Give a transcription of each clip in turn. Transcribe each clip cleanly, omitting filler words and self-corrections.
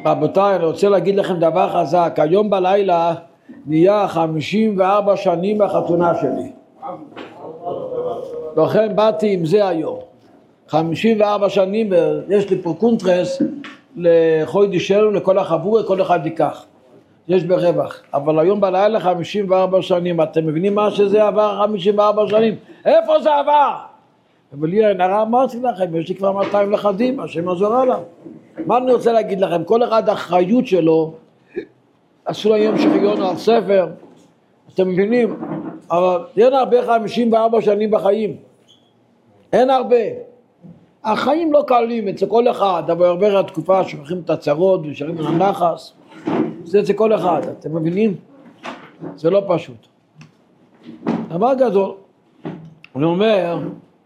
רבותיי, אני רוצה להגיד לכם דבר חזק. היום בלילה נהיה 54 שנים בחתונה שלי. לכן באתי עם זה היום. 54 שנים, יש לי פה קונטרס לחוידיש שלו, לכל החבורה, כל אחד ייקח. יש ברווח. אבל היום בלילה 54 שנים, אתם מבינים מה שזה עבר 54 שנים? איפה זה עבר? אבל לי נראה אמרתי לכם, יש לי כבר 200 לחדים, השם עזור עליו. מה אני רוצה להגיד לכם? כל אחד האחריות שלו, עשו להם שחיון על ספר, אתם מבינים? אבל אין הרבה 54 שנים בחיים. אין הרבה. החיים לא קלים אצל כל אחד, אבל הרבה התקופה שוכחים את הצרות ושרים על הנחס. זה אצל כל אחד, אתם מבינים? זה לא פשוט. דבר גדול, אני אומר,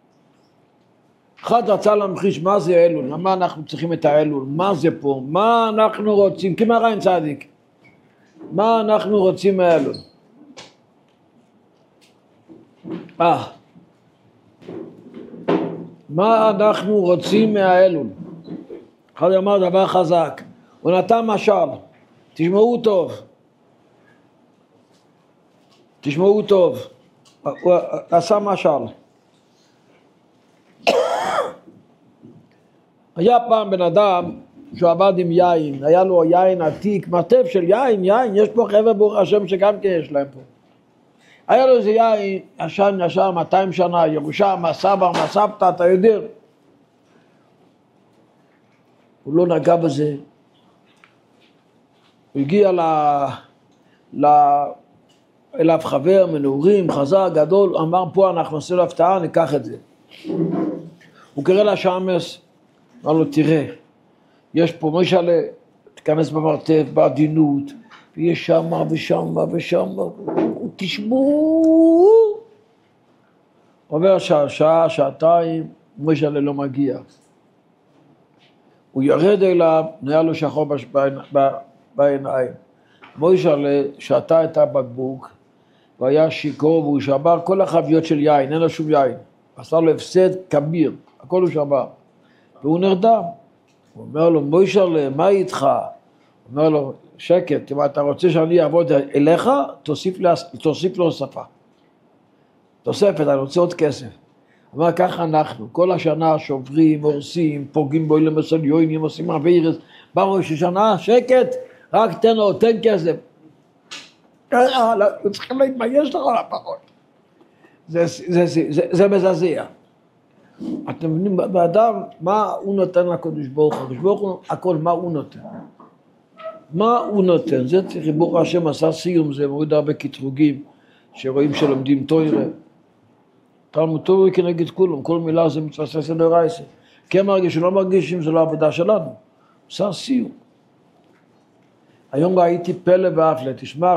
אחד רצה להמחיש מה זה אלול, למה אנחנו צריכים את האלול, מה זה פה, מה אנחנו רוצים, כמה ריין צדיק, מה אנחנו רוצים מהאלול. מה אנחנו רוצים מהאלול? אחד אמר דבר חזק, הוא נתן משל, תשמעו טוב, תשמעו טוב, הוא עשה משל. היה פעם בן אדם שהוא עבד עם יין, היה לו יין עתיק, מרתף של יין, יש פה חבר'ה ברוך השם שגם כן יש להם פה. היה לו איזה יין, ישן 200 שנה, ירושה, מהסבא, מהסבתא, אתה יודע. הוא לא נגע בזה. הוא הגיע אליו חבר, מנעורים, חזר, גדול, אמר פה אנחנו נעשה לו הפתעה, ניקח את זה. הוא קרא לשמש, אמר לו תראה, יש פה משלה, תכנס במרתף, בעדינות, ויש שמה ושמה ושמה, תשמעו. עובר שעה, שעתיים, משלה לא מגיע. הוא ירד אליו, נהיה לו שחור בעיניים. מוישלה שתה את הבקבוק, והיה שיקור והוא שבר כל החביות של יין, אין לו שום יין. עשה לו הפסד כביר, הכל הוא שבר. והוא נרדם. הוא אומר לו, מוישלה, מה איתך? הוא אומר לו, שקט, אם אתה רוצה שאני אעבוד אליך, תוסיף לו שפה. תוספת, אני רוצה עוד כסף. הוא אומר, ככה אנחנו, כל השנה שוברים, הורסים, פוגעים בו למסליונים, עושים עבירס, בראש השנה, שקט, רק תן לו, תן כסף. צריכים להתבייש לך לפחות. זה מזעזע. אתם מבינים, באדם, מה הוא נותן לקדוש ברוך הוא? הקדוש ברוך הוא, הכל, מה הוא נותן? מה הוא נותן? זה צריך, ברוך השם עשה סיום, זה מוריד הרבה קטרוגים, שרואים שלומדים תוירה. תלמוד תוירה כנגד כולם, כל מילה זה מצווה סדר רייסה. כן מרגיש שלא מרגישים, זה לא עבודה שלנו. עשה סיום. היום ראיתי פלא ואפלה, תשמע,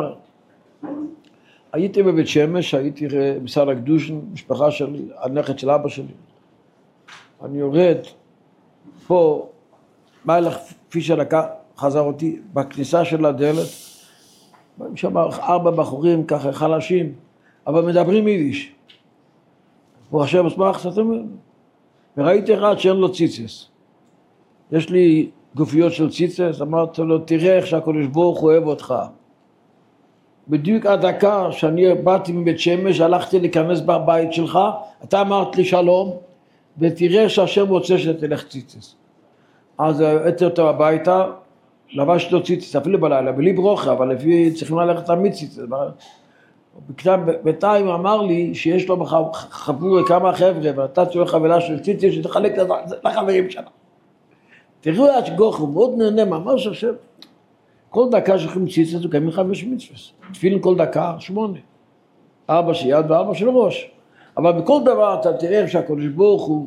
הייתי בבית שמש, הייתי במשרד הקדוש, משפחה שלי, הנכד של אבא שלי. אני יורד פה, מלך פישר חזר אותי בכניסה של הדלת, שם 4 בחורים ככה חלשים, אבל מדברים יידיש. הוא השם אסמך, וראיתי אחד שאין לו ציצס. יש לי גופיות של ציצס, אמרתי לו, תראה איך שהקדוש ברוך הוא אוהב אותך. בדיוק הדקה שאני באתי מבית שמש, הלכתי להיכנס בבית שלך, אתה אמרת לי שלום, ותראה שהשם רוצה שתלך ציצס. אז הייתי אותו הביתה, לבשתי לו ציצס, אפילו בלילה, בלי ברוכה, אבל לפי צריכים ללכת תמיד ציצס. בינתיים אמר לי שיש לו חבור כמה חבר'ה, ונתתי לו חבילה של ציצס שתחלק לחברים שלה. תראו השגוח, הוא מאוד נהנה, ממש עכשיו. כל דקה שולחים ציצס, הוא קיימים 5 מצוות. תפילין כל דקה, 8. 4 של יד ו4 של ראש. אבל בכל דבר אתה תראה שהקדוש ברוך הוא,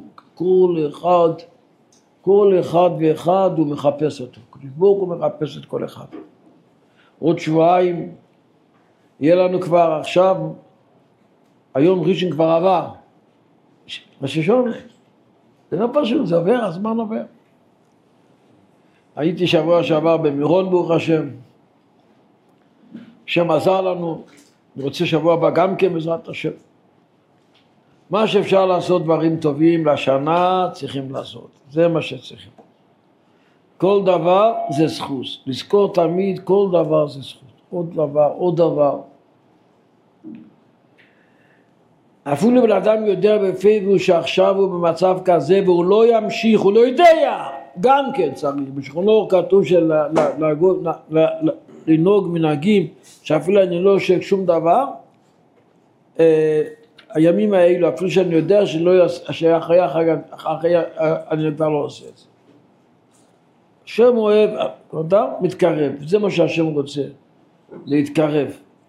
כל אחד ואחד הוא מחפש אותו. הקדוש ברוך הוא מחפש את כל אחד. עוד שבועיים יהיה לנו כבר עכשיו, היום ראשון כבר עבר. ראש השנה. זה לא פשוט, זה עובר, הזמן עובר. הייתי שבוע שעבר במירון ברוך השם. השם עזר לנו, אני רוצה שבוע הבא גם כן בעזרת השם. מה שאפשר לעשות דברים טובים לשנה צריכים לעשות, זה מה שצריכים. כל דבר זה זכות. לזכור תמיד כל דבר זה זכות. עוד דבר, עוד דבר. אפילו בן אדם יודע בפיו שעכשיו הוא במצב כזה והוא לא ימשיך, הוא לא יודע, גם כן צריך. בשכונו כתוב לנהוג מנהגים שאפילו אני לא עושה שום דבר, הימים האלו, אפילו שאני יודע שאחרי אני כבר לא עושה את זה. השם אוהב, אדם מתקרב, זה מה שהשם רוצה, להתקרב.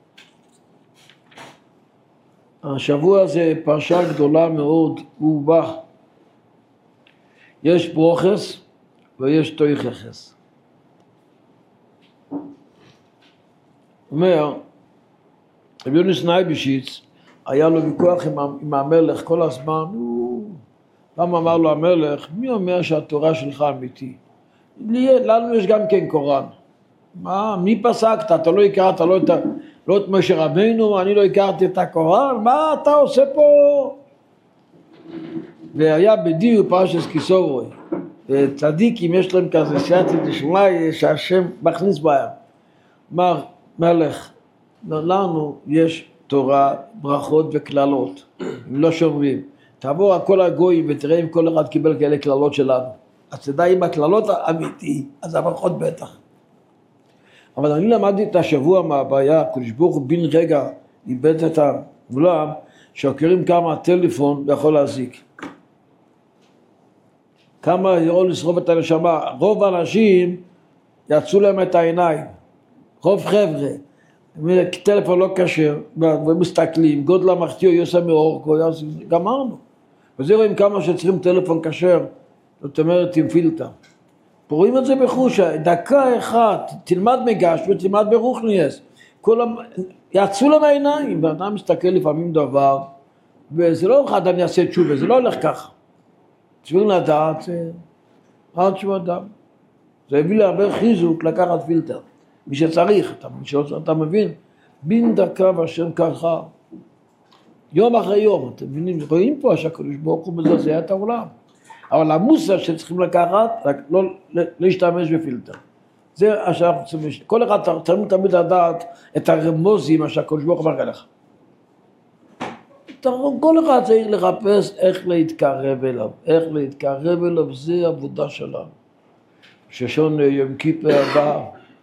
השבוע הזה פרשה גדולה מאוד, הוא בא. יש ברוכס ויש תויכחס. אומר, רבי יונס נייבשיץ, היה לו ויכוח עם המלך כל הזמן, למה אמר לו המלך, מי אומר שהתורה שלך אמיתי? לנו יש גם כן קוראן. מה, מי פסקת? אתה לא הכרת, לא את משה רבינו, אני לא הכרתי את הקוראן, מה אתה עושה פה? והיה בדיו פרשס כיסורוי, צדיקים יש להם כזה סייעתא דשמיא שהשם מכניס בהם. אמר מלך, לנו יש תורה, ברכות וכללות, אם לא שומרים. תעבור על כל הגויים ותראה אם כל אחד קיבל כאלה כללות שלנו. אז תדע אם הכללות אמיתי, אז הברכות בטח. אבל אני למדתי את השבוע מהבעיה, הקדוש ברוך הוא בן רגע איבד את העולם, שעוקרים כמה טלפון ויכול להזיק. כמה יכול לשרוף את הנשמה. רוב האנשים יצאו להם את העיניים. רוב חבר'ה. טלפון לא כשר, ומסתכלים, גודל המחטיא יוסע מאורקו, גמרנו. וזה רואים כמה שצריכים טלפון כשר, זאת אומרת עם פילטר. רואים את זה בחושה, דקה אחת, תלמד מגש ותלמד ברוכניאס. יצאו להם העיניים, ואדם מסתכל לפעמים דבר, וזה לא אחד אדם יעשה תשובה, זה לא הולך ככה. צריכים לדעת, עד שהוא אדם. זה הביא להרבה חיזוק לקחת פילטר. מי שצריך, אתה מבין? בין דקה והשם ככה, יום אחרי יום, אתם מבינים? רואים פה שהקדוש ברוך הוא מזעזע את העולם. אבל המוסר שצריכים לקחת, רק לא להשתמש בפילטר. זה שאנחנו צריכים, כל אחד צריכים תמיד לדעת את הרמוזים שהקדוש ברוך הוא מראה לך. כל אחד צריך לחפש איך להתקרב אליו. איך להתקרב אליו, זה עבודה שלנו. ששון יום כיפר הבא,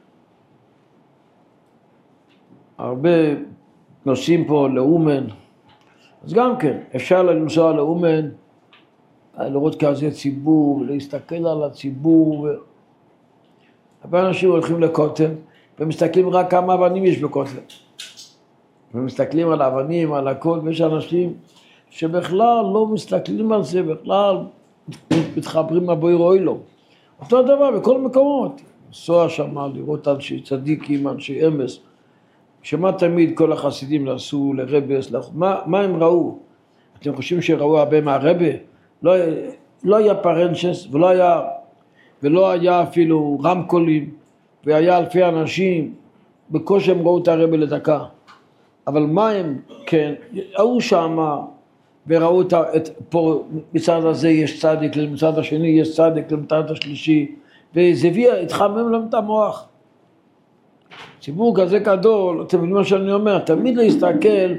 הרבה נוסעים פה לאומן, אז גם כן, אפשר לנסוע לאומן, לראות כזה ציבור, להסתכל על הציבור. הרבה אנשים הולכים לכותל, ומסתכלים רק כמה אבנים יש בכותל. ומסתכלים על האבנים, על הכל, ויש אנשים שבכלל לא מסתכלים על זה, בכלל מתחברים הבוי רואי לו. אותו דבר בכל מקומות. לנסוע שם, לראות אנשי צדיקים, אנשי אמס. שמה תמיד כל החסידים עשו לרבס, מה הם ראו? אתם חושבים שראו הרבה מהרבה? לא היה פרנצ'ס ולא היה אפילו רמקולים, והיה אלפי אנשים, בקושי הם ראו את הרבה לדקה. אבל מה הם, כן, ראו שם, וראו את פה, מצד הזה יש צדיק, מצד השני יש צדיק, מצד השלישי, וזה התחמם להם את המוח. ציבור כזה גדול, אתם יודעים מה שאני אומר, תמיד להסתכל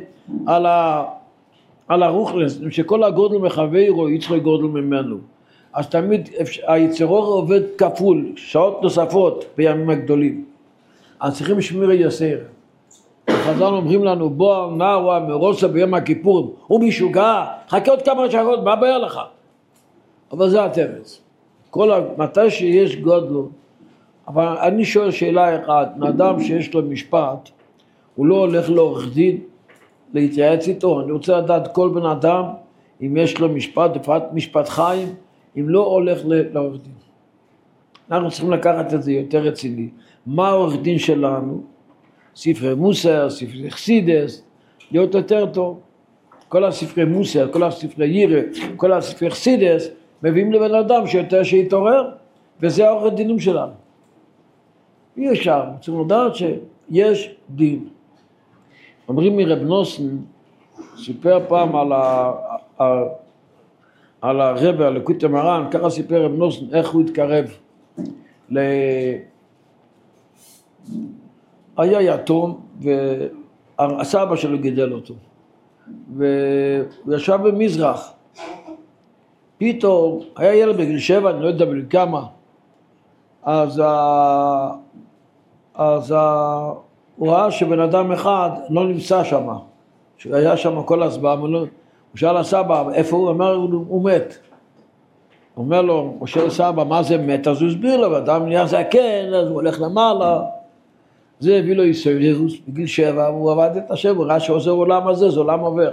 על הרוחנס, שכל הגודל מחברו, יצחק גודל ממנו. אז תמיד היצרור עובד כפול, שעות נוספות בימים הגדולים. אז צריכים לשמור יסר. החז"ל אומרים לנו, בוא נער מרוסה ביום הכיפורים, הוא משוגע, חכה עוד כמה שעות, מה בעיה לך? אבל זה התרץ. מתי שיש גודל, אבל אני שואל שאלה אחת, אדם שיש לו משפט, הוא לא הולך לעורך דין להתייעץ איתו, אני רוצה לדעת כל בן אדם, אם יש לו משפט, בפרט משפט חיים, אם לא הולך לעורך דין. אנחנו צריכים לקחת את זה יותר רציני. מה העורך דין שלנו? ספרי מוסר, ספרי חסידס, להיות יותר טוב. כל הספרי מוסר, כל הספרי ירא, כל הספרי חסידס, מביאים לבן אדם שיותר שיתעורר, וזה העורך דינים שלנו. אי אפשר, צריכים לדעת שיש דין. אומרים מרב נוסן, סיפר פעם על הרב, על לקוטי מרן, ככה סיפר רב נוסן, איך הוא התקרב היה יתום והסבא שלו גידל אותו. והוא ישב במזרח. פתאום היה ילד בגיל 7, אני לא יודע בגיל כמה. אז הוא ראה שבן אדם אחד לא נמצא שם. שהיה שם כל הזמן. הוא שאל הסבא, איפה הוא? אמר, הוא מת. הוא אומר לו, הוא שואל סבא, מה זה מת? אז הוא הסביר לו, ואדם נהיה זקן, אז הוא הולך למעלה. זה הביא לו איסורירוס בגיל 7, והוא עבד את השם, הוא ראה שעוזר עולם הזה, זה עולם עובר.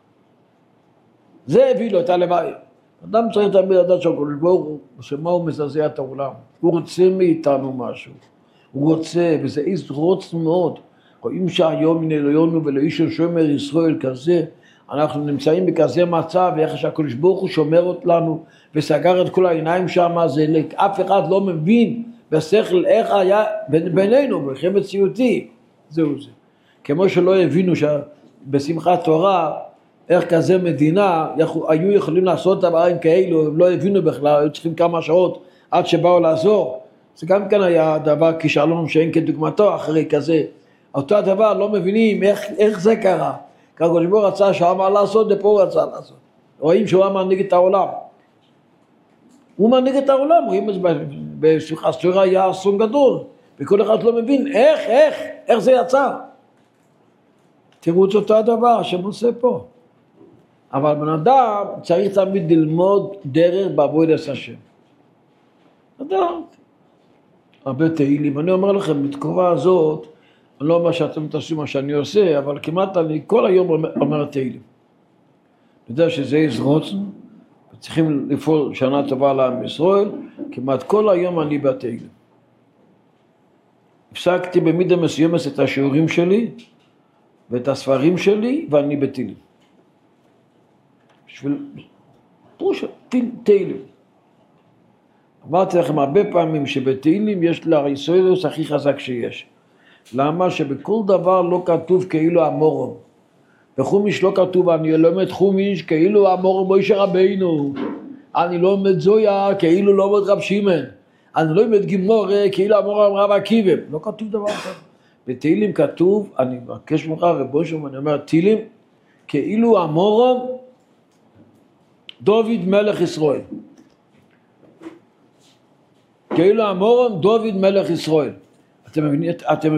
זה הביא לו את הלוואי. אדם צריך תמיד לדעת שהקדוש ברוך הוא, שמה הוא מזעזע את העולם. הוא רוצה מאיתנו משהו. הוא רוצה, וזה יזרוץ מאוד. רואים שהיום מן אלוהינו ולאיש שומר ישראל כזה, אנחנו נמצאים בכזה מצב, ואיך שהקדוש ברוך הוא שומר אותנו, וסגר את כל העיניים שם, זה אף אחד לא מבין בשכל איך היה בינינו, בכם מציאותי, זהו זה. כמו שלא הבינו שבשמחת תורה, איך כזה מדינה, היו יכולים לעשות דברים כאלו, הם לא הבינו בכלל, היו צריכים כמה שעות עד שבאו לעזור. זה גם כן היה דבר כישלון שאין כדוגמתו אחרי כזה. אותו הדבר לא מבינים איך זה קרה. ככה שבו רצה שאמר לעשות, ופה הוא רצה לעשות. רואים שהוא מנהיג את העולם. הוא מנהיג את העולם, רואים את זה בשמחת תורה היה אסון גדול. וכל אחד לא מבין איך זה יצא. תראו את אותו הדבר שעושה פה. אבל בן אדם צריך תמיד ללמוד דרך בעבודת השם. לדעת. הרבה תהילים. אני אומר לכם, בתקופה הזאת, אני לא אומר שאתם תעשו מה שאני עושה, אבל כמעט אני כל היום אומר תהילים. אני יודע שזה יזרוץ, וצריכים לפעול שנה טובה לעם ישראל, כמעט כל היום אני בתהילים. הפסקתי במידה מסוימת את השיעורים שלי, ואת הספרים שלי, ואני בתהילים. בשביל פרוש תהילים. אמרתי לכם הרבה פעמים שבתהילים יש לישראלוס הכי חזק שיש. למה? שבכל דבר לא כתוב כאילו המורום. בחומיש לא כתוב, אני לומד חומיש כאילו המורום מוישה רבינו. אני לומד זויה כאילו לומד רב שמעון. אני לומד גימורה כאילו המורום רב עקיבא. לא כתוב דבר כזה. בתהילים כתוב, אני מבקש ממך רבו שם, אני אומר תהילים כאילו המורום דוד מלך ישראל. כאילו המורום דוד מלך ישראל. אתם מבינים,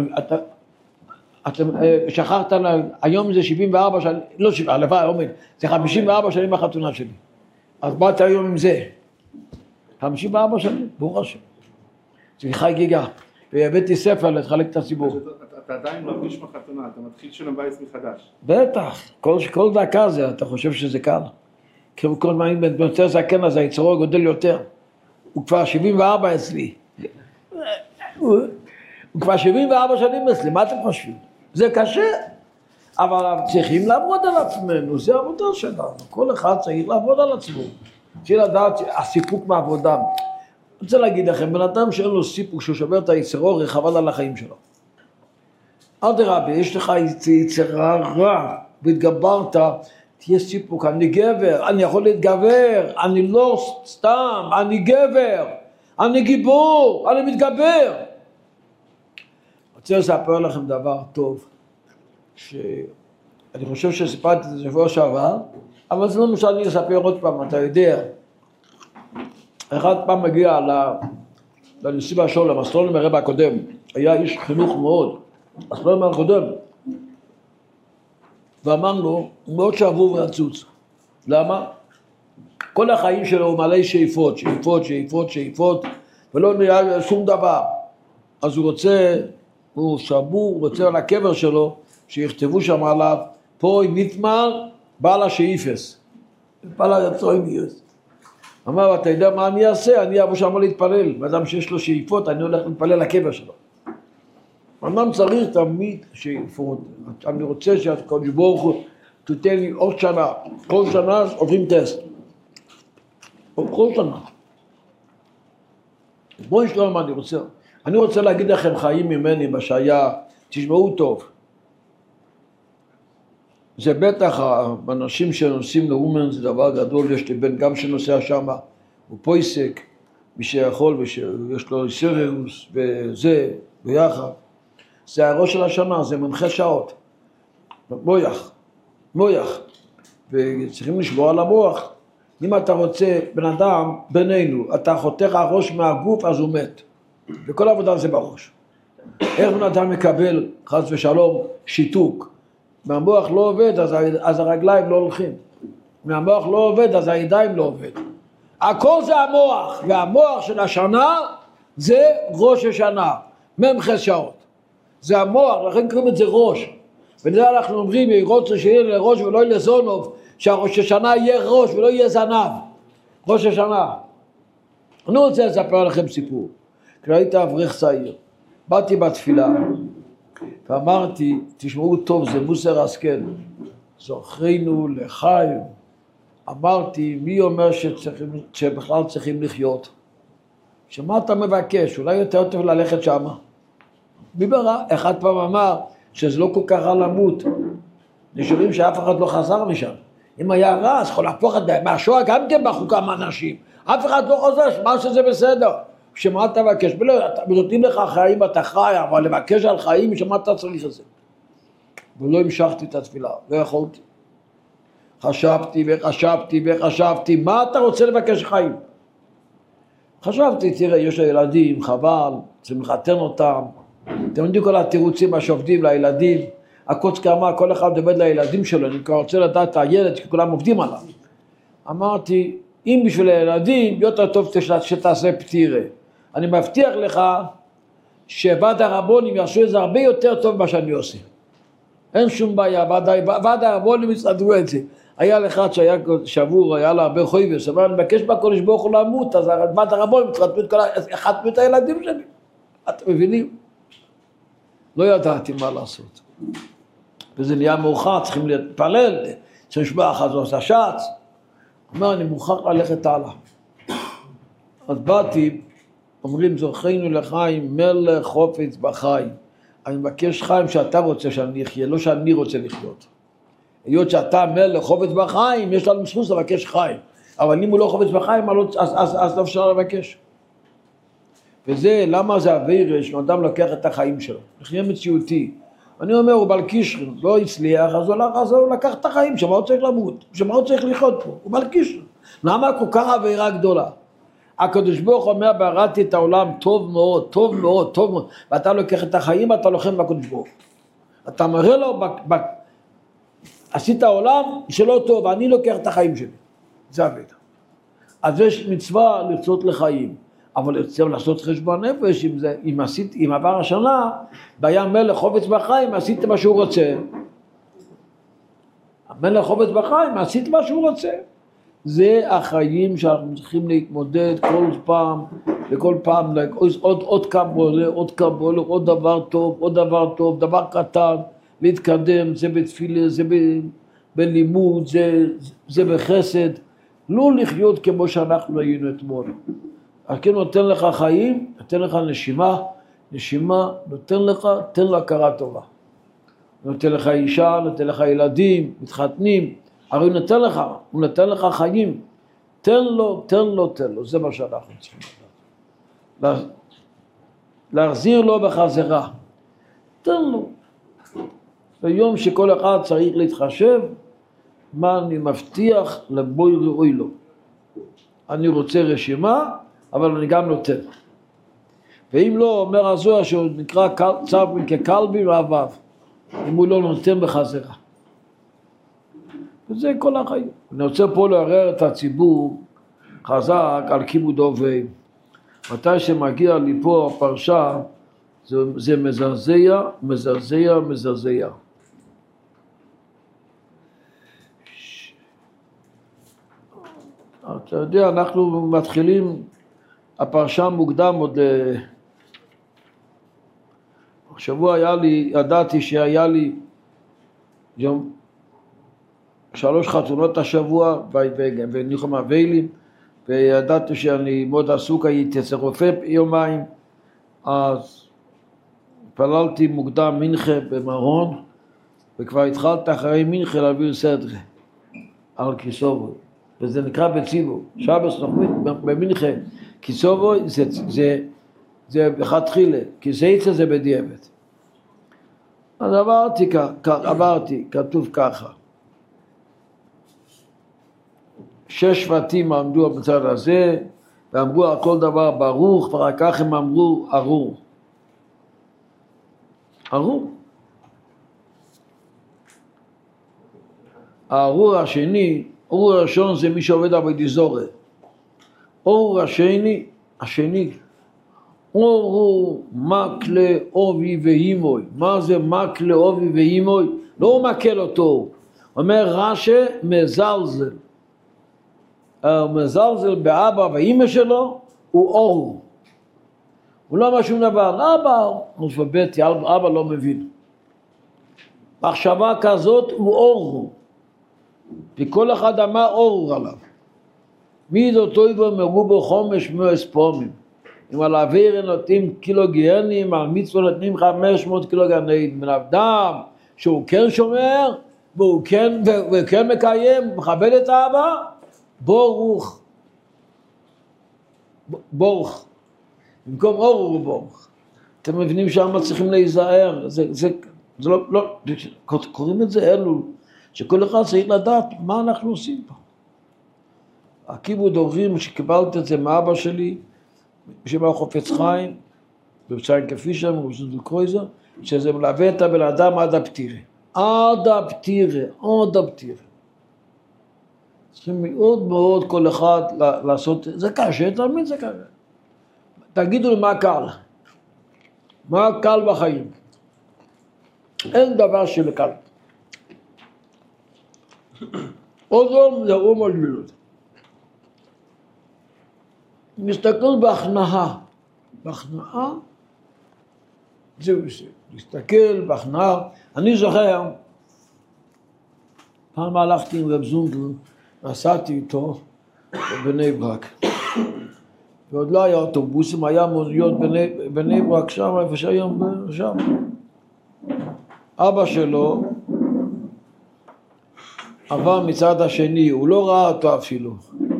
אתם שכחתם, היום זה 74 שנים, לא 7, הלוואי, זה 54 שנים בחתונה שלי. אז באת היום עם זה. 54 שנים, ברוך השם. זה חגיגה. והבאתי ספר לחלק את הציבור. אתה עדיין מרגיש בחתונה, אתה מתחיל שלום בייס מחדש. בטח, כל דקה זה, אתה חושב שזה קל. כאילו כל מה אם בנוצר זקן, אז היצרו גודל יותר. הוא כבר 74 אצלי. הוא כבר 74 שנים אצלי, מה אתם חושבים? זה קשה, אבל צריכים לעבוד על עצמנו, זה עבודה שלנו. כל אחד צריך לעבוד על עצמו. צריך לדעת הסיפוק מעבודה. אני רוצה להגיד לכם, בן אדם שאין לו סיפוק, שהוא שובר את היצרו, חבל על החיים שלו. אדרבה, יש לך יצרה רע, והתגברת, תהיה סיפוק, אני גבר, אני יכול להתגבר, אני לא סתם, אני גבר, אני גיבור, אני מתגבר. רוצה לספר לכם דבר טוב, שאני חושב שסיפרתי את זה שבוע שעבר, אבל זה לא משנה לספר עוד פעם, אתה יודע. אחד פעם מגיע לנשיא השול, למסטרונים הרב הקודם, היה איש חינוך מאוד, המסטרונים הקודם, ואמר לו, הוא מאוד שבוב ורצוץ. למה? כל החיים שלו הוא מלא שאיפות, שאיפות, שאיפות, שאיפות, ולא נראה שום דבר. אז הוא רוצה, הוא שבור, הוא רוצה על הקבר שלו, שיכתבו שם עליו, פה נתמר, בעל השאיפס. בעל הרצויניוס. אמר, אתה יודע מה אני אעשה? אני אבוא שם להתפלל. ואדם שיש לו שאיפות, אני הולך להתפלל לקבר שלו. אדם צריך תמיד שאיפות. אני רוצה שהקדוש ברוך הוא תיתן לי עוד שנה. כל שנה עוברים טסט. כל שנה. בואו נשאר מה אני רוצה. אני רוצה להגיד לכם חיים ממני, מה שהיה, תשמעו טוב. זה בטח, האנשים שנוסעים לאומן זה דבר גדול, יש לי בן גם שנוסע שם, הוא פויסק, מי שיכול ויש לו סיריוס וזה ביחד, זה הראש של השנה, זה מומחה שעות, מויח, וצריכים לשמור על המוח. אם אתה רוצה, בן אדם, בינינו, אתה חותך הראש מהגוף, אז הוא מת. וכל העבודה זה בראש. איך בן אדם מקבל, חס ושלום, שיתוק? מהמוח לא עובד, אז הרגליים לא הולכים. מהמוח לא עובד, אז הידיים לא עובד. הכל זה המוח, והמוח של השנה זה ראש השנה, ממחס שעות. זה המוח, לכן קוראים את זה ראש. ולזה אנחנו אומרים, יהי רוצה שיהיה לראש ולא יהיה לזונוב, שהראש השנה יהיה ראש ולא יהיה זנב. ראש השנה. אני רוצה לספר לכם סיפור. כשהייתי אברך צעיר, באתי בתפילה, ואמרתי, תשמעו טוב, זה מוסר השכל. זוכרינו לחיים. אמרתי, מי אומר שבכלל צריכים לחיות? שמה אתה מבקש? אולי יותר טוב ללכת שמה. מי ברא? אחד פעם אמר שזה לא כל כך רע למות. נשארים שאף אחד לא חזר משם. אם היה רע, אז יכול להפוך את זה. מהשואה גם כן בחו כמה אנשים. אף אחד לא חוזר, מה שזה בסדר. שמה אתה מבקש? נותנים לך חיים, אתה חי, אבל לבקש על חיים, שמה אתה צריך את זה? ולא המשכתי את התפילה, לא יכולתי. חשבתי, מה אתה רוצה לבקש חיים? חשבתי, תראה, יש לילדים, חבל, צריכים לחתן אותם, אתם יודעים כל התירוצים שעובדים לילדים, הקוץ קמה, כל אחד עובד לילדים שלו, אני כבר רוצה לדעת את הילד, כי כולם עובדים עליו. אמרתי, אם בשביל הילדים, יותר טוב שתעשה פתירה. אני מבטיח לך, שוועד הרבונים יעשו את זה הרבה יותר טוב מה שאני עושה. אין שום בעיה, ועד הרבונים יסתדרו את זה. היה לך שהיה שבור, היה לה הרבה חויבס, אבל אני מבקש בקודש ברוך הוא למות, אז ועד הרבונים חתמו את הילדים שלי. אתם מבינים? לא ידעתי מה לעשות. וזה נהיה מאוחר, צריכים להתפלל, צריכים לשמוע חזוס השץ. אומר, אני מוכרח ללכת הלאה. אז באתי, אומרים, זוכרינו לחיים, מלך חופץ בחיים. אני מבקש חיים שאתה רוצה שאני אחיה, לא שאני רוצה לחיות. היות שאתה מלך חופץ בחיים, יש לנו זכות לבקש חיים. אבל אם הוא לא חופץ בחיים, אז לא אפשר לבקש. וזה, למה זה עבירה שאדם לוקח את החיים שלו? לחיה מציאותי. אני אומר, הוא בעל קישר, לא הצליח, אז הוא לקח את החיים, שמה הוא צריך למות, שמה הוא צריך לחיות פה, הוא בעל קישר. למה כל כך עבירה גדולה? הקדוש ברוך אומר, בראתי את העולם טוב מאוד, טוב מאוד, טוב מאוד, ואתה לוקח את החיים, אתה לוחם בקדוש ברוך. אתה מראה לו, עשית העולם שלא טוב, אני לוקח את החיים שלי. זה עבירה. אז יש מצווה לרצות לחיים. אבל צריך לעשות חשבון נפש, אם עבר השנה, והיה מלך חופץ בחיים, עשית מה שהוא רוצה. המלך חופץ בחיים, עשית מה שהוא רוצה. זה החיים שאנחנו צריכים להתמודד כל פעם, וכל פעם, עוד כמה עולה, עוד דבר טוב, דבר קטן, להתקדם, זה בתפילה, זה בלימוד, זה בחסד. לא לחיות כמו שאנחנו היינו אתמול. כן נותן לך חיים, נותן לך נשימה, נותן לך, תן לו הכרה טובה. נותן לך אישה, נותן לך ילדים, מתחתנים, הרי הוא נותן לך חיים. תן לו, זה מה שאנחנו צריכים לדעת. להחזיר לו בחזרה. תן לו. ביום שכל אחד צריך להתחשב, מה אני מבטיח לבוי ראוי לו. אני רוצה רשימה, אבל אני גם נותן. ואם לא, אומר הזוהר שהוא נקרא צרפין כקלבי רעבב, אם הוא לא נותן בחזרה. וזה כל החיים. אני רוצה פה לערער את הציבור חזק על כיבוד אוהבים. מתי שמגיע לי פה הפרשה, זה מזעזע. אתה יודע, אנחנו מתחילים הפרשה מוקדם עוד השבוע ידעתי שהיה לי יום 3 חתונות השבוע וניחום אבלים, וידעתי שאני מאוד עסוק, הייתי אצל רופא יומיים, אז פללתי מוקדם מנחה במרון, וכבר התחלת אחרי מנחה להעביר סדרה על כיסובו, וזה נקרא בציבור, שבס נחמית במנחה, קיצובו זה בחתחילה, כי זייצה זה בדיעבד. אז עברתי, כתוב ככה. 6 שבטים עמדו בצד הזה, ואמרו על כל דבר ברוך, ורק כך הם אמרו ארור. ארור. הארור השני, ארור הראשון זה מי שעובד עבודי זורה. ארור השני, ארור מקלה אובי ואימוי. מה זה מקלה אובי ואימוי? לא מקל אותו. אומר רש"י מזלזל. מזלזל באבא ואימא שלו הוא אור. הוא לא אומר שום דבר. אבא לא מבין. מחשבה כזאת הוא אור. וכל אחד אמר אור עליו. מי זאת אויבו מרובו חומש מאספומים. אם על אוויר נותנים קילו גרנים, על מצווה נותנים 500 קילו גרנים. בן אדם שהוא כן שומר, והוא כן מקיים, מכבד את האבא, ברוך. במקום אור הוא ברוך. אתם מבינים שמה צריכים להיזהר. זה לא, קוראים את זה אלו, שכל אחד צריך לדעת מה אנחנו עושים פה. הכיבוד הורים שקיבלתי את זה מאבא שלי, בשם החופץ חיים, בבצעים כפי שם, ובשביל קרויזר, שזה מלווה את הבן אדם עד הפטירה. עד הפטירה. צריכים מאוד מאוד כל אחד לעשות, זה קשה, תמיד זה קשה. תגידו לי מה קל. מה קל בחיים? אין דבר שקל. עוד יום זה אום הגמילות. מסתכל בהכנעה. בהכנעה זהו, להסתכל בהכנעה. אני זוכר, פעם הלכתי עם רב זונדל, נסעתי איתו בבני ברק. ועוד לא היה אוטובוסים, היה מוניות בני ברק שם, איפה שהיום שם. אבא שלו עבר מצד השני, הוא לא ראה אותו אפילו.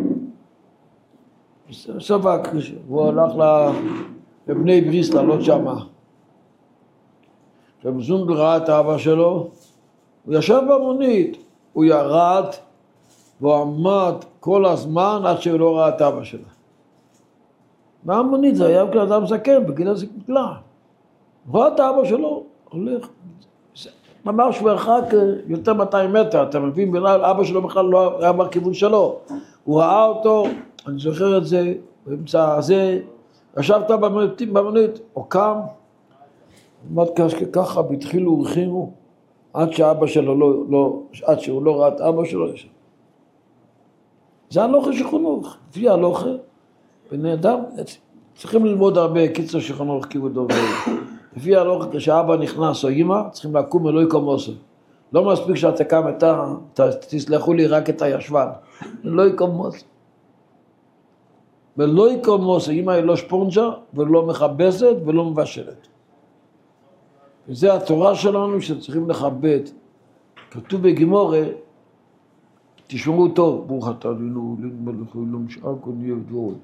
סבק, הוא הלך לבני בריס לעלות שמה. כשזונדל ראה את האבא שלו, הוא ישב במונית, הוא ירד והוא עמד כל הזמן עד שהוא לא ראה את אבא שלו. והמונית זה היה כאדם זקן, בגיל הזקנה. הוא ראה את האבא שלו, הולך. ממש מרחק יותר 200 מטר, אתה מבין? אבא שלו בכלל לא היה בכיוון שלו. הוא ראה אותו, אני זוכר את זה, באמצע הזה, ישבת במונית, הוא קם, עמד ככה, והתחילו ורחימו, עד שאבא שלו עד שהוא לא ראה את אבא שלו ישב. זה הלוכה של חינוך, לפי הלוכה, בני אדם, צריכים ללמוד הרבה קיצור של חינוך כיבוד עובד. לפי הלוכה, כשאבא נכנס או אמא, צריכים לקום ולא יקום עושה. לא מספיק שאתה קם תסלחו לי רק את הישבן, לא יקום עושה. ולא יקום עושה, אמא היא לא שפונג'ה, ולא מכבסת ולא מבשלת. וזה התורה שלנו שצריכים לכבד. כתוב בגמורה, תשמעו טוב, ברוך אתה אדינו, למלכו, למשאר קוני ודבורי.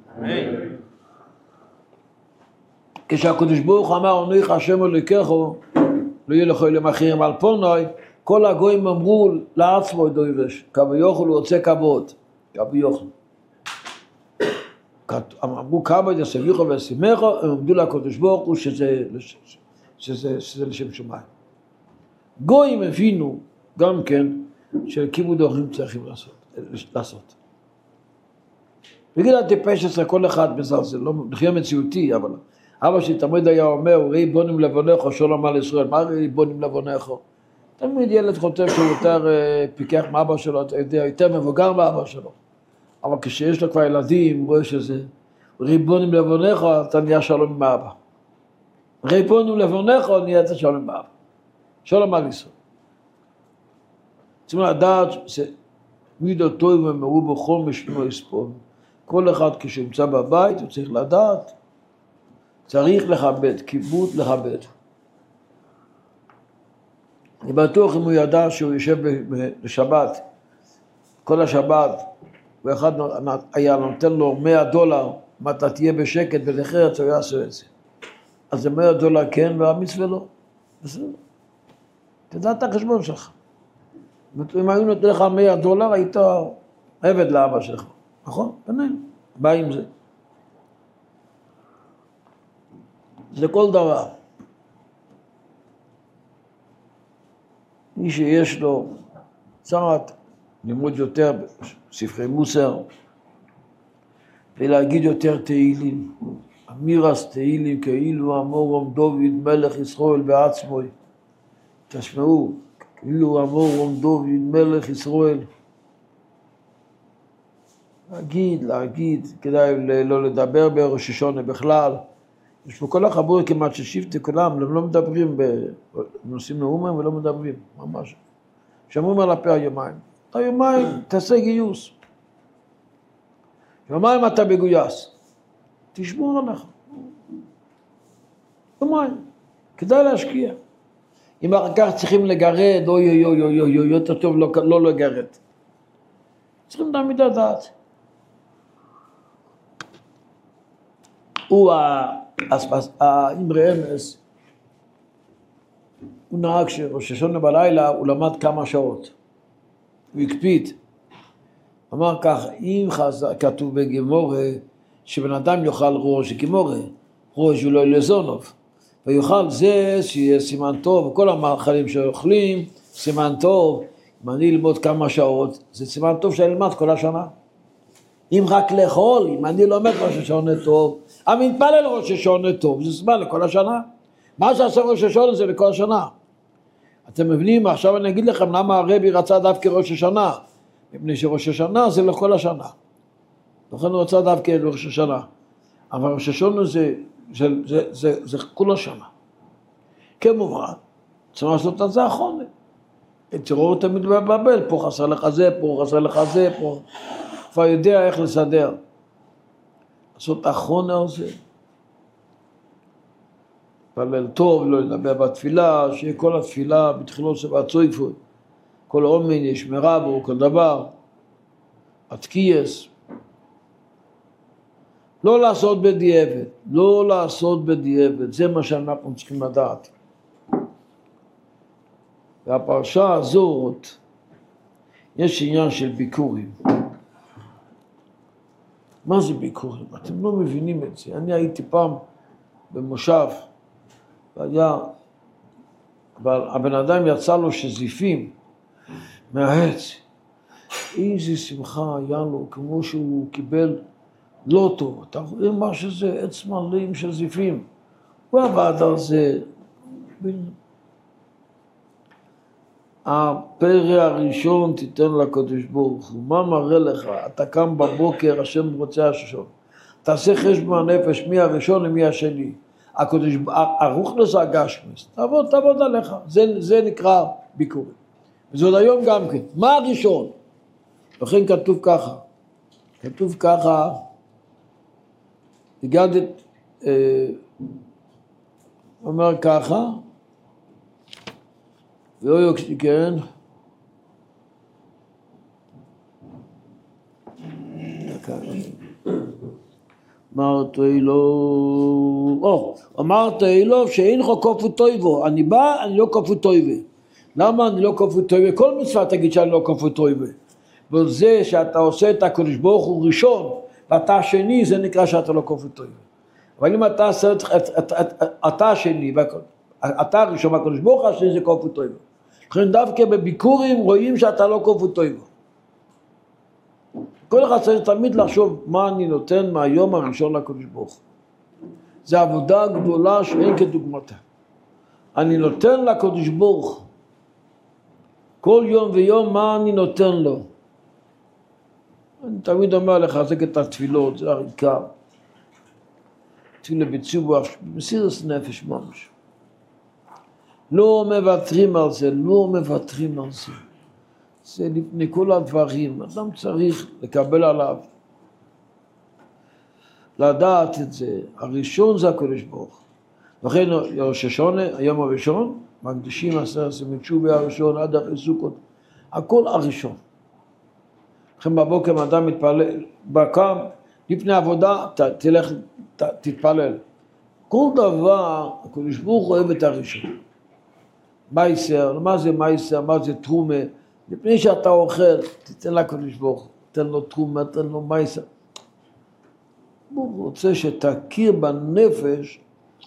כשהקדוש ברוך אמר, אנוכי השם אלוקיכו, לא יהיה לך אלים אחרים על פוני, כל הגויים אמרו לעצמו דויבש, כביכול הוא רוצה כבוד, כביכול. אמרו כבוד יסביכו וישימכו, הם עמדו לקדוש ברוך הוא שזה לשם שמיים. גויים הבינו גם כן שכיבוד הורים צריכים לעשות. בגיל הטיפש אצל כל אחד בזלזל, לא מחיה מציאותי, אבל אבא שלי תמיד היה אומר, ראי בונים לבונךו, שולם על ישראל. מה ראי בונים לבונךו? תמיד ילד חושב שהוא יותר פיקח מאבא שלו, אתה יודע, יותר מבוגר מאבא שלו. אבל כשיש לו כבר ילדים, רואה שזה, ראי בונים לבונךו, אתה נהיה שלום עם האבא. ראי בונים לבונךו, נהיה את שלום עם האבא. שלום על ישראל. צריכים לדעת שמידות טוב ומרו בכל משנו יספון. כל אחד כשנמצא בבית, הוא צריך לדעת, צריך לכבד, כיבוד לכבד. אני בטוח אם הוא ידע שהוא יושב בשבת, כל השבת, ואחד היה נותן לו $100 אם אתה תהיה בשקט ולחרץ, הוא יעשה את זה. אז זה $100 כן, והמצווה לא. בסדר. תדע את החשבון שלך. אם היו נותן לך $100, היית עבד לאבא שלך. נכון? בינינו. בא עם זה. זה כל דבר. מי שיש לו צרת, לימוד יותר בספרי מוסר, ולהגיד יותר תהילים. אמירס תהילים כאילו אמור דוד מלך ישראל בעצמו. תשמעו, כאילו אמור דוד מלך ישראל. להגיד, כדאי לא לדבר בראש השונה בכלל. יש פה כל החבור כמעט ששבטי כולם, הם לא מדברים, נושאים נאומים ולא מדברים, ממש. שמעו על הפה היומיים. היומיים תעשה גיוס. יומיים אתה בגויס. תשמור עליך. יומיים. כדאי להשקיע. אם אחר כך צריכים לגרד, אוי, יותר טוב לא לגרד. צריכים תמיד לדעת. הוא האמרי אמס, הוא נהג שראש השונה בלילה, הוא למד כמה שעות. הוא הקפיד. אמר כך, אם כתוב בגמורה, שבן אדם יאכל ראש גמורה, ראש הוא לא לזונוב, ויאכל זה שיהיה סימן טוב, וכל המאכלים שאוכלים, סימן טוב, אם אני אלמוד כמה שעות, זה סימן טוב שאני אלמד כל השנה. אם רק לאכול, אם אני לומד ראש השונה טוב, אני מתפלל ראש השונה טוב, זה סימן לכל השנה. מה שעשה ראש השונה זה לכל השנה. אתם מבינים, עכשיו אני אגיד לכם למה הרבי רצה דווקא ראש השנה, מפני שראש השנה זה לכל השנה. לכן הוא רצה דווקא ראש השנה. אבל ראש השונה זה כל השנה. כמובן, צריך לעשות את זה האחרונה. תראו תמיד בבבל, פה חסר לך זה, פה חסר לך זה, פה. כבר יודע איך לסדר. לעשות האחרונה על זה. להתפלל טוב, לא לדבר בתפילה, שיהיה כל התפילה בתחילות שבעצויפות. כל אומן ישמרה בו, כל דבר. התקייס. לא לעשות בדיעבד, לא לעשות בדיעבד, זה מה שאנחנו צריכים לדעת. והפרשה הזאת, יש עניין של ביקורים. מה זה ביקורים? אתם לא מבינים את זה. אני הייתי פעם במושב, והיה, אבל הבן אדם יצא לו שזיפים מהעץ. איזה שמחה היה לו, כמו שהוא קיבל לוטו. אתה רואה מה שזה עץ מלאים של זיפים. הוא עבד על זה. הפרא הראשון תיתן לקדוש ברוך הוא. מה מראה לך? אתה קם בבוקר, השם רוצה הששון. תעשה חשבון הנפש, מי הראשון ומי השני. הקדוש, הרוחנוס הגשמס. תעבוד עליך. זה נקרא ביקורים. וזה עוד היום גם כן. מה הראשון? לכן כתוב ככה. כתוב ככה, הגדת, אומר ככה, ואוי כן, אמרת אלו שאין לך כופו טויבו, אני בא, אני לא כופו טויבו. למה אני לא כופו טויבו? כל מצווה תגיד שאני לא כופו טויבו. וזה שאתה עושה את הקדוש ברוך הוא ראשון, ואתה שני, זה נקרא שאתה לא כופו טויבו. אבל אם אתה עושה אתה שני, אתה ראשון והקדוש ברוך הוא השני זה כופו טויבו. לכן דווקא בביקורים רואים שאתה לא כופו טויבו. כל אחד צריך תמיד לחשוב מה אני נותן מהיום הראשון לקדוש ברוך הוא. זו עבודה גדולה שאין כדוגמתה. אני נותן לקדוש ברוך הוא. כל יום ויום מה אני נותן לו. אני תמיד אומר לחזק את התפילות, זה העיקר. תפילה בציבור, מסירות נפש ממש. לא מוותרים על זה, לא מוותרים על זה. זה לפני כל הדברים, אדם צריך לקבל עליו. לדעת את זה, הראשון זה הקדוש ברוך. לכן ראש השונה, היום הראשון, מקדישים 10 מתשובה הראשון עד אחרי סוכות, הכל הראשון. לכן בבוקר אדם מתפלל, בקם, לפני עבודה, תלך, תתפלל. כל דבר, הקדוש ברוך הוא אוהב את הראשון. מייסר, מה זה מייסר, מה זה תרומה? לפני שאתה אוכל, תתן לקדוש ברוך הוא, תן לו תרומה, תן לו מייסר. הוא רוצה שתכיר בנפש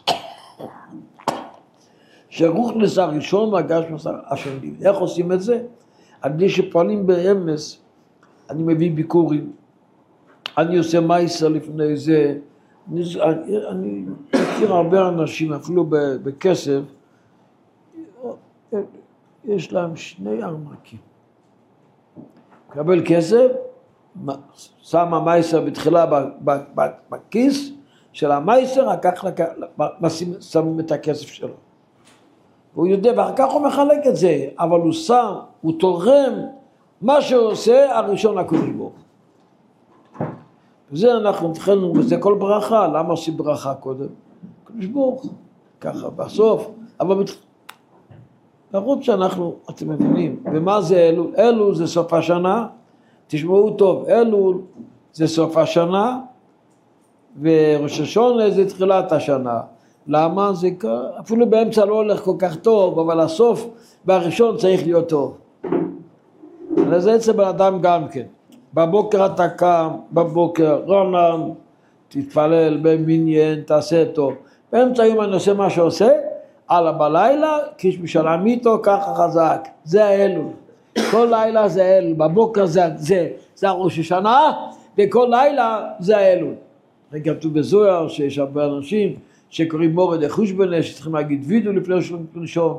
שרוחניס הראשון והגשמיס השני. איך עושים את זה? על ידי שפועלים באמס, אני מביא ביקורים, אני עושה מייסר לפני זה, אני מכיר הרבה אנשים, אפילו בכסף, יש להם 2 ארנקים. מקבל כסף, שם המייסר בתחילה בכיס של המייסר, שמים את הכסף שלו. והוא יודע, ואחר כך הוא מחלק את זה, אבל הוא שם, הוא תורם, מה שהוא עושה, הראשון לקדוש ברוך הוא. וזה אנחנו התחלנו, וזה כל ברכה, למה עושים ברכה קודם? קדוש ברוך הוא, ככה, בסוף, אבל לראות שאנחנו, אתם מבינים, ומה זה אלול? אלול זה סוף השנה, תשמעו טוב, אלול זה סוף השנה, וראש השונה זה תחילת השנה. למה? זה אפילו באמצע לא הולך כל כך טוב, אבל הסוף והראשון צריך להיות טוב. וזה אצל בן אדם גם כן. בבוקר אתה קם, בבוקר, רונן, תתפלל במניין, תעשה טוב. באמצע היום אני עושה מה שעושה, הלאה בלילה, קיש משלם איתו, ככה חזק. זה האלול. כל לילה זה האלול. בבוקר זה הראש השנה, וכל לילה זה האלול. כתוב בזוהר שיש הרבה אנשים שקוראים מורד החושבנה, שצריכים להגיד וידו לפני ראשון.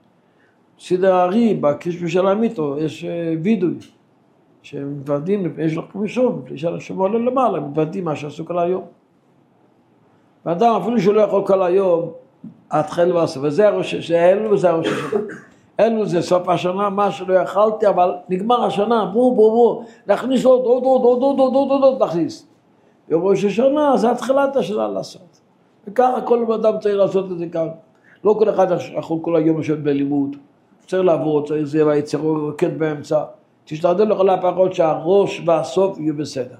סדר הארי, בקיש משלם איתו, יש וידוי. שמתוועדים, יש לך ראשון, לפני שאנשים עולה למעלה, מתוועדים מה שעשו כל היום. ואדם אפילו שלא יכול כל היום, התחל ועשה, וזה הראש, אלו וזה הראש השנה. אלו זה סוף השנה, מה שלא יכלתי, אבל נגמר השנה, בואו, להכניס עוד, להכניס. וראש השנה, זה התחלת השנה לעשות. וככה כל אדם צריך לעשות את זה כאן. לא כל אחד יכול כל היום לשבת בלימוד, צריך לעבור, צריך זה, והיצרו רוקד באמצע. תשתדל לכל הפחות שהראש והסוף יהיו בסדר.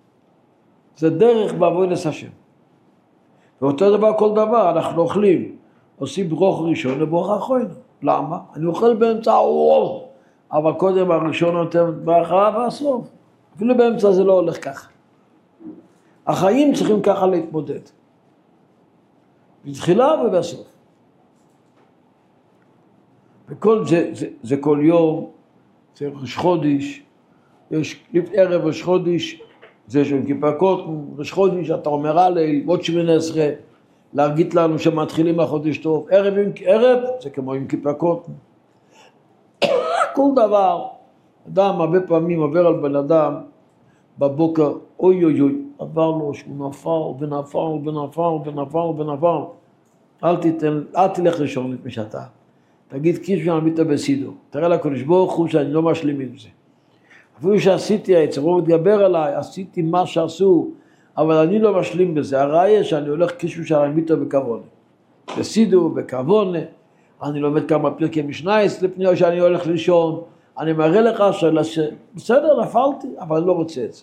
זה דרך בעבודת השם. ואותו דבר כל דבר, אנחנו אוכלים, עושים ברוך ראשון וברוך אחרון. למה? אני אוכל באמצע האור, אבל קודם הראשון נותן ברכה והסוף. אפילו באמצע זה לא הולך ככה. החיים צריכים ככה להתמודד. בתחילה ובסוף. וכל זה כל יום, זה ראש חודש, יש ערב ראש חודש, זה שם כיפה קוטן, ראש חודש, אתה אומר עלי, עוד 18, להרגיט לנו שמתחילים החודש טוב. ערב, זה כמו עם כיפה קוטן. כל דבר, אדם הרבה פעמים עובר על בן אדם, בבוקר, אוי, עבר לו שהוא נפל. אל תלך ראשון לפני שאתה. תגיד קיש ועמית בסידו. תראה לקדוש ברוך הוא שאני לא משלים עם זה. אפילו שעשיתי, היצרו מתגבר עליי, עשיתי מה שעשו, אבל אני לא משלים בזה. הראיה שאני הולך קיש ועמית בכוונה. בסידו, בכוונה. אני לומד כמה פרקי משנייס לפני שאני הולך לישון. אני מראה לך בסדר, נפלתי, אבל אני לא רוצה את זה.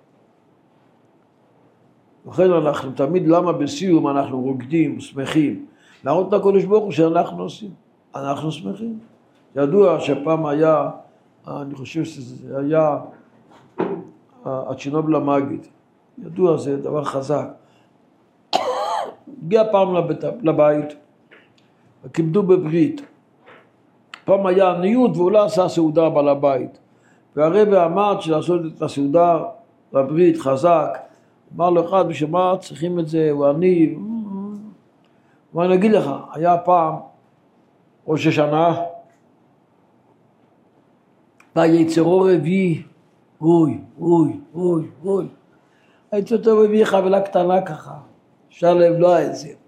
לכן אנחנו תמיד, למה בסיום אנחנו רוקדים, שמחים, להראות לקדוש ברוך הוא שאנחנו עושים, אנחנו שמחים. ידוע שפעם היה, אני חושב שזה היה הצ'ינוב למגיד, ידוע זה דבר חזק. הגיע פעם לבית, וכיבדו בברית. פעם היה עניות והוא לא עשה סעודה בעל הבית. והרב אמר שלעשות את הסעודה בברית חזק, אמר לו אחד, בשביל מה צריכים את זה, הוא עני. ואני אגיד לך, היה פעם ראש השנה, והיצרו רביעי, אוי. היצרו רביעי חבילה קטנה ככה, אפשר לבלוע את זה.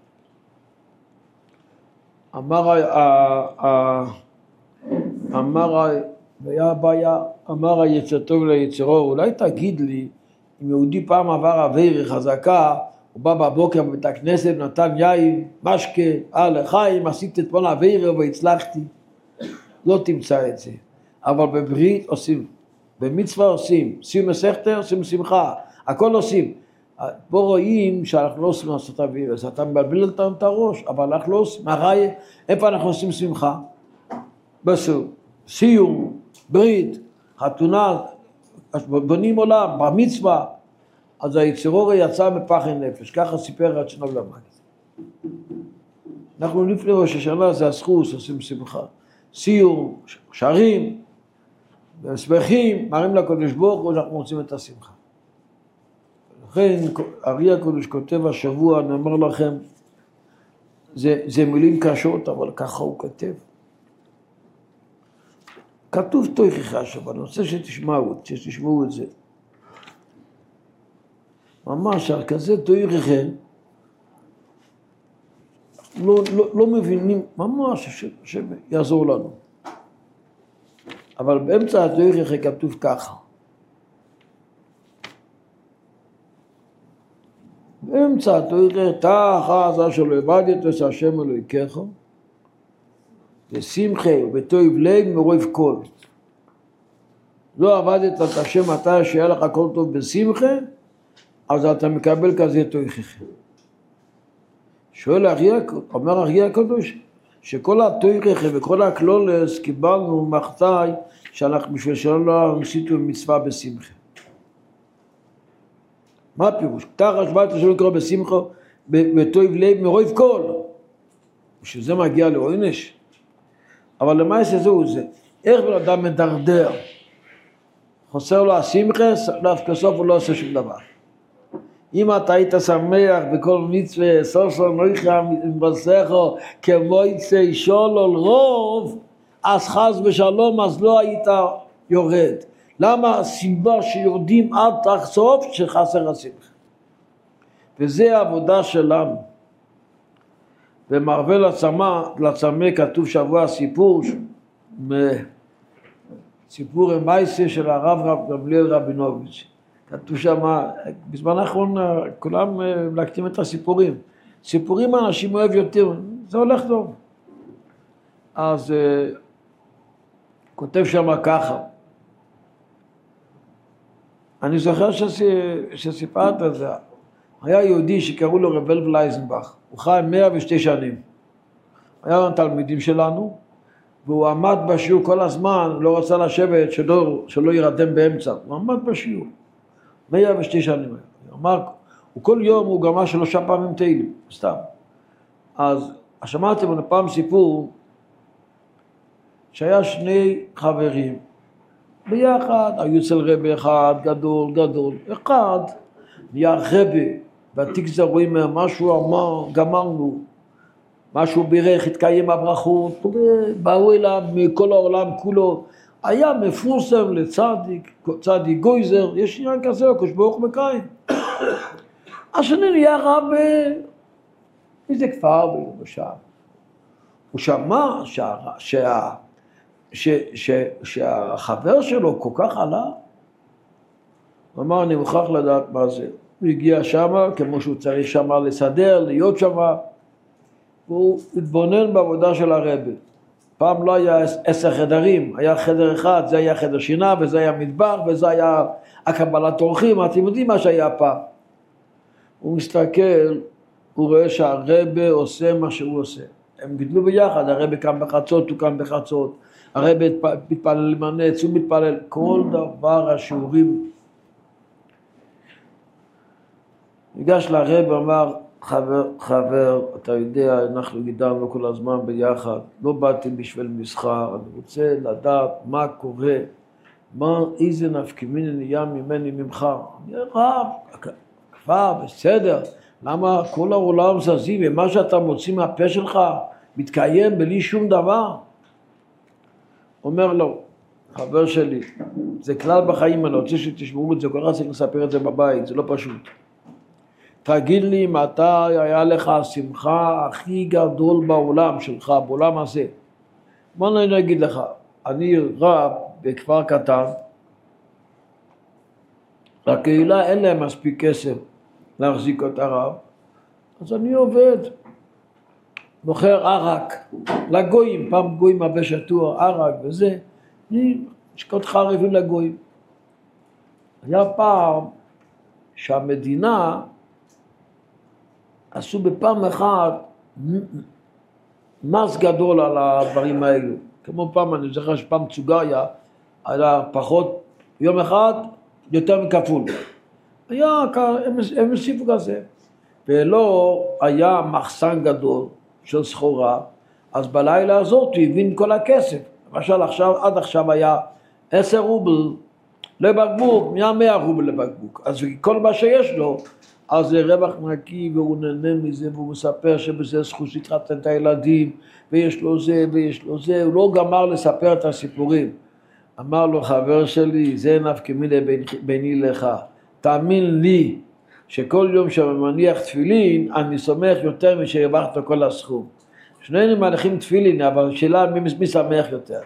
אמר היצר טוב ליצרו, אולי תגיד לי, אם יהודי פעם עבר עבירה חזקה, הוא בא בבוקר בבית הכנסת, נתן יין, משקה, לחיים, עשיתי את כל עבירה והצלחתי. לא תמצא את זה. אבל בברית עושים, במצווה עושים, שים מסכתר, עושים שמחה, הכל עושים. פה רואים שאנחנו לא עושים לעשות אביב, אז אתה מבלבל אותנו את הראש, אבל אנחנו לא עושים, איפה אנחנו עושים שמחה? בסוף, סיום, ברית, חתונה, בונים עולם, בר מצווה, אז היצרור יצא מפחד נפש, ככה סיפר רצ'נוב למד. אנחנו לפני ראש השנה, זה הסחוס, עושים שמחה. סיום, שרים, שמחים, מראים לקדוש ברוך הוא, אנחנו מוצאים את השמחה. לכן, אריה הקדוש כותב השבוע, אני אומר לכם, זה מילים קשות, אבל ככה הוא כותב. כתוב תויכך השבוע, אני רוצה שתשמעו את זה. ממש, כזה תויכך, לא מבינים, ממש, שיעזור לנו. אבל באמצע התויכך כתוב ככה. באמצע התויכך, תחת זה שלא עבדת את השם אלוהיכך, בשמחה ובטוב לב מרוב כל. לא עבדת את השם אתה שיהיה לך הכל טוב בשמחה, אז אתה מקבל כזה תויכך. שואל אומר אריה הקדוש, שכל התויכך וכל הכלולס קיבלנו מחטאי, שאנחנו בשביל שלא עשינו מצווה בשמחה. מה הפירוש? תחת שבעת שלא נקרא בשמחה, בטוב לב מרוב כל. בשביל זה מגיע לעונש. אבל למעשה זהו זה. איך בן אדם מדרדר? חוסר לו השמחה, בסוף הוא לא עושה שום דבר. אם אתה היית שמח בכל מצווה, סוף סוף נויכה מבשרו, כמו יצא שולול רוב, אז חס ושלום, אז לא היית יורד. למה הסיבה שיורדים עד תחסוף שחסר השמחה? וזה העבודה שלנו. במערבי לצמא כתוב שבוע סיפור המייסה של הרב גמליאל רבינוביץ'. כתוב שם, בזמן האחרון כולם מלקטים את הסיפורים. סיפורים אנשים אוהב יותר, זה הולך טוב. אז כותב שם ככה. אני זוכר שסיפרת על זה. היה יהודי שקראו לו רב אלב לייזנבך. הוא חי 102 שנים. היה תלמידים שלנו, והוא עמד בשיעור כל הזמן, לא רצה לשבת, שלא ירדם באמצע. הוא עמד בשיעור. 102 שנים. הוא אמר, כל יום הוא גמר 3 פעמים תהילים, סתם. אז שמעתי פעם סיפור, שהיה 2 חברים, ביחד, היו אצל רבי אחד, גדול, אחד, נהיה רבי, והתיק זה רואים משהו אמר, גמרנו, משהו בירך, התקיים הברכות, באו אליו מכל העולם כולו, היה מפורסם צדיק גויזר, יש עניין כזה, הקדוש ברוך הוא מקיים. השני נהיה רב באיזה כפר בירושלים. הוא שמע שהחבר שלו כל כך עלה, הוא אמר, אני מוכרח לדעת מה זה. הוא הגיע שמה, כמו שהוא צריך שמה לסדר, להיות שמה, והוא התבונן בעבודה של הרבי. פעם לא היה 10 חדרים, היה חדר אחד, זה היה חדר שינה, וזה היה מטבח, וזה היה הקבלת אורחים, אתם יודעים מה שהיה פעם. הוא מסתכל, הוא רואה שהרבי עושה מה שהוא עושה. הם גידלו ביחד, הרבי קם בחצות, הוא קם בחצות, הרבי מתפלל למנץ, הוא מתפלל, כל דבר השיעורים. ניגש לרבי, אמר, חבר, אתה יודע, אנחנו גידלנו כל הזמן ביחד, לא באתי בשביל מסחר, אני רוצה לדעת מה קורה, איזה נפקא מינה נהיה ממני ממך. אני רב, כבר, בסדר, למה כל העולם זזים, ומה שאתה מוציא מהפה שלך מתקיים בלי שום דבר? אומר לו, חבר שלי, זה כלל בחיים, אני רוצה שתשמעו את זה, כל כך צריך לספר את זה בבית, זה לא פשוט. תגיד לי מתי היה לך השמחה הכי גדול בעולם שלך, בעולם הזה. מה אני אגיד לך? אני רב בכפר קטן, לקהילה אין להם מספיק כסף להחזיק את הרב, אז אני עובד, מוכר ערק, לגויים, פעם גויים הרבה שטוח, ערק וזה, אני אשקוט חרבים לגויים. היה פעם שהמדינה עשו בפעם אחת מס גדול על הדברים האלו. כמו פעם, אני זוכר שפעם צוגיה היה פחות, יום אחד יותר מכפול. הם הוסיפו כזה. ולא היה מחסן גדול של סחורה, אז בלילה הזאת הוא הבין כל הכסף. למשל עד עכשיו היה 10 רובל לבקבוק, 100 רובל לבקבוק. אז כל מה שיש לו, אז זה רווח נקי, והוא נהנה מזה, והוא מספר שבזה זכות להתחתן את הילדים, ויש לו זה ויש לו זה. הוא לא גמר לספר את הסיפורים. אמר לו, חבר שלי, זה נפקא מינה ביני לך. תאמין לי שכל יום שמניח תפילין, אני סומך יותר משהרווחת כל הסכום. שנינו מניחים תפילין, אבל שאלה מי שמח יותר.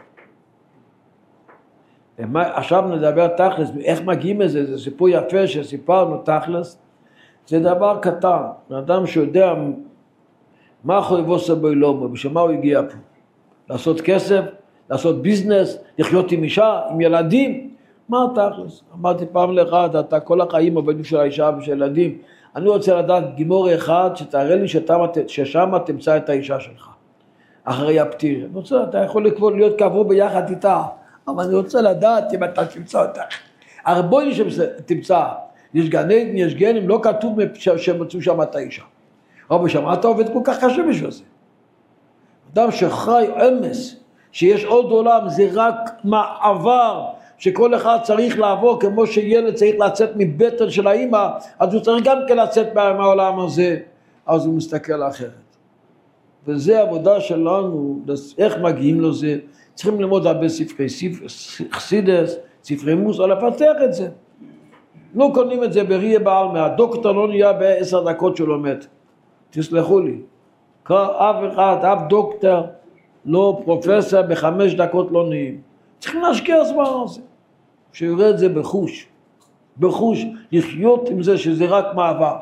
עכשיו נדבר תכלס, איך מגיעים לזה? זה סיפור יפה שסיפרנו תכלס. זה דבר קטן, אדם שיודע מה חויבו סבוי לומו, בשביל מה הוא הגיע פה. לעשות כסף, לעשות ביזנס, לחיות עם אישה, עם ילדים. מה תכלס? אמרתי פעם לאחד, אתה כל החיים עובד בשביל האישה ובשביל ילדים. אני רוצה לדעת גימור אחד שתראה לי ששם תמצא את האישה שלך. אחרי הפטיר. אני רוצה, אתה יכול להיות קבוע ביחד איתה, אבל אני רוצה לדעת אם אתה תמצא אותה. הרבה שתמצא. יש גן עדן, יש גנים, לא כתוב שמצאו שם את האישה. אבל שם אתה עובד כל כך קשה בשביל זה. אדם שחי אמס, שיש עוד עולם, זה רק מעבר, שכל אחד צריך לעבור, כמו שילד צריך לצאת מבטן של האמא, אז הוא צריך גם כן לצאת מהעולם הזה, אז הוא מסתכל אחרת. וזה העבודה שלנו, איך מגיעים לזה, צריכים ללמוד הרבה ספרי חסידס, ספרי מוסר, לפתח את זה. לא קונים את זה בראייה בעלמא, הדוקטור לא נהיה ב10 דקות שהוא לומד. תסלחו לי. אף אחד, אף דוקטור, לא פרופסור, ב5 דקות לא נהיים. צריכים להשקיע זמן על זה. שיראה את זה בחוש. בחוש, לחיות עם זה שזה רק מעבר.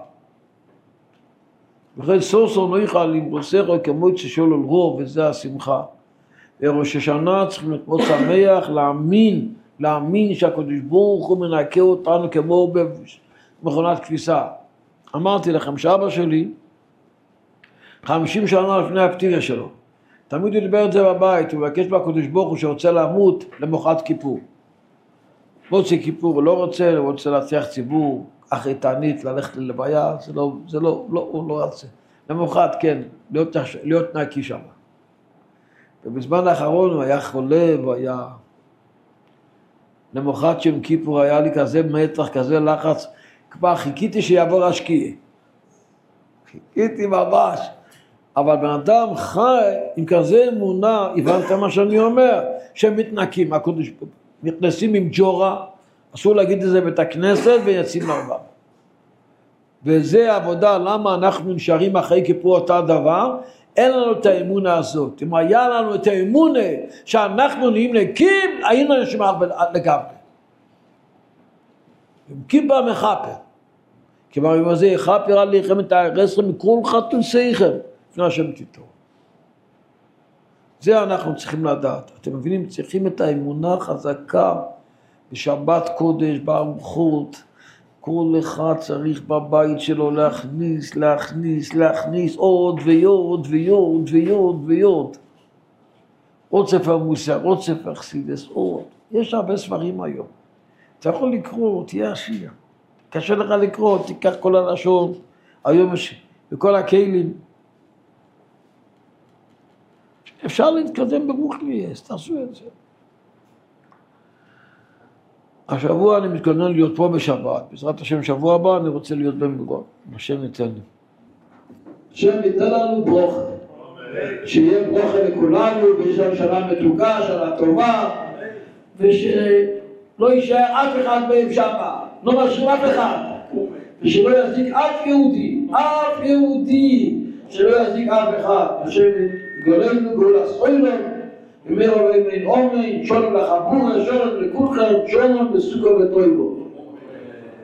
וכן סוסו לא יוכל למרוסר כמו את ששול על רוב, וזה השמחה. בראש השנה צריכים להיות מאוד שמח, להאמין שהקדוש ברוך הוא מנקה אותנו כמו במכונת כביסה. אמרתי לכם שאבא שלי, 50 שנה לפני הפטירה שלו, תמיד הוא דיבר את זה בבית, הוא מבקש מהקדוש ברוך הוא שרוצה למות למחרת כיפור. מוצא כיפור, הוא לא רוצה להצליח ציבור, אחרי תענית, ללכת ללוויה, הוא לא רוצה. למחרת, כן, להיות נקי שם. ובזמן האחרון הוא היה חולה, הוא היה... למחרת שם כיפור היה לי כזה מתח, כזה לחץ, כבר חיכיתי שיעבור השקיע. חיכיתי ממש. אבל בן אדם חי עם כזה אמונה, הבנת מה שאני אומר, שהם מתנקים, נכנסים עם ג'ורה, אסור להגיד את זה בית הכנסת ויוצאים להרבה. וזה העבודה, למה אנחנו נשארים אחרי כיפור אותה דבר, אין לנו את האמונה הזאת. אם היה לנו את האמונה שאנחנו נהיים נקים, היינו אנשים לגמרי. עם כיפה מחפר. כלומר, אם זה יחפר עליכם את הרסם מכל חתון שיכם, לפני השם תיתו. זה אנחנו צריכים לדעת. אתם מבינים, צריכים את האמונה חזקה בשבת קודש, בארוחות. כל אחד צריך בבית שלו להכניס עוד ויוד. עוד ספר מוסר, עוד ספר חסידס, עוד. יש הרבה ספרים היום. אתה יכול לקרוא, תהיה עשיר. קשה לך לקרוא, תיקח כל הלשון. היום יש בכל הכלים. אפשר להתקדם ברוך ליאס, תעשו את זה. השבוע אני מתכונן להיות פה בשבת. בעזרת השם שבוע הבא אני רוצה להיות במירון. השם ייתן לי. השם ייתן לנו ברוכה. שיהיה ברוכה לכולנו, ויש לנו שנה מתוקה, שנה טובה, ושלא יישאר אף אחד בהם שמה. לא משאיר אף אחד. ושלא יחזיק אף יהודי. שלא יחזיק אף אחד. השם גולנו גאולה סוילון. ומר עליהם אין אומן, שולם לחבורה, שולם לכולכם, שולם בסוכו וטויבו.